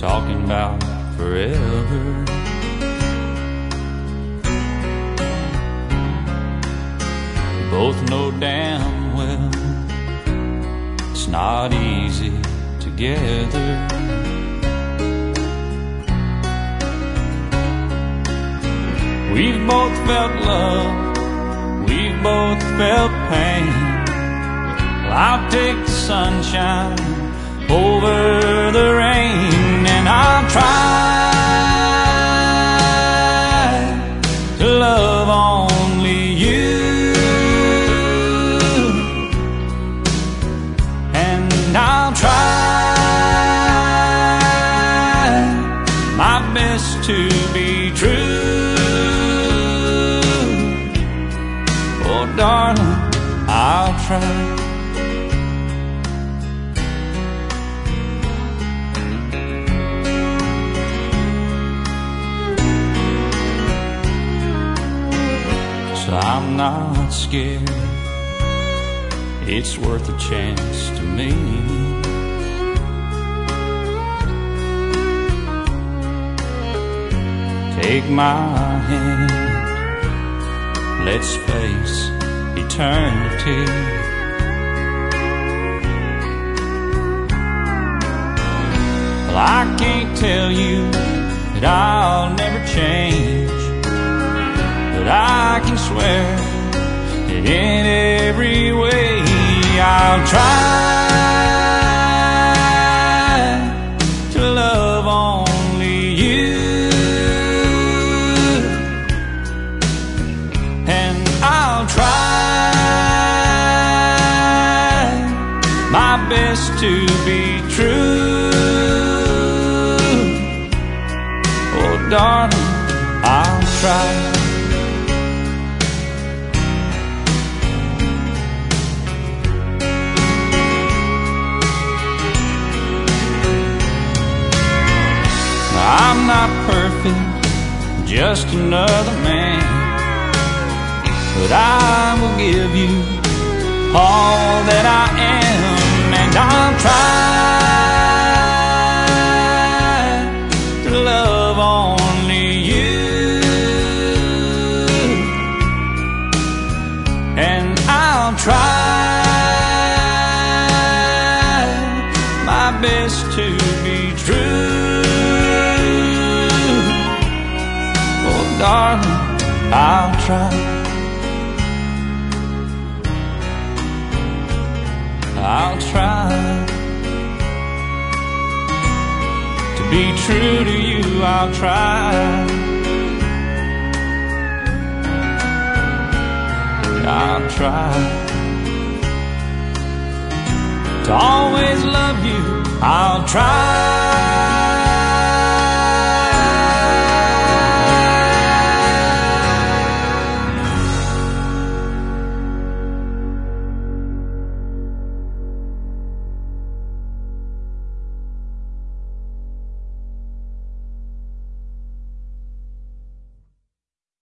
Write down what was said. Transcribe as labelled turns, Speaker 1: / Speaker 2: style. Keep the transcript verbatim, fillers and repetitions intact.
Speaker 1: talking about forever. We both know damn well it's not easy together. We've both felt love, we've both felt pain. Well, I'll take the sunshine over the rain, and I'll try to love only you, and I'll try my best to be true. Oh, darling, I'll try. I'm not scared, it's worth a chance to me. Take my hand, let's face eternity. Well, I can't tell you that I'll never change, but I can swear that in every way I'll try to love only you, and I'll try my best to be true. Oh, darling, I'll try. I'm not perfect, just another man, but I will give you all that I am, and I'll try to love only you, and I'll try my best to be true. Darling, I'll try. I'll try to be true to you. I'll try. I'll try to always love you. I'll try.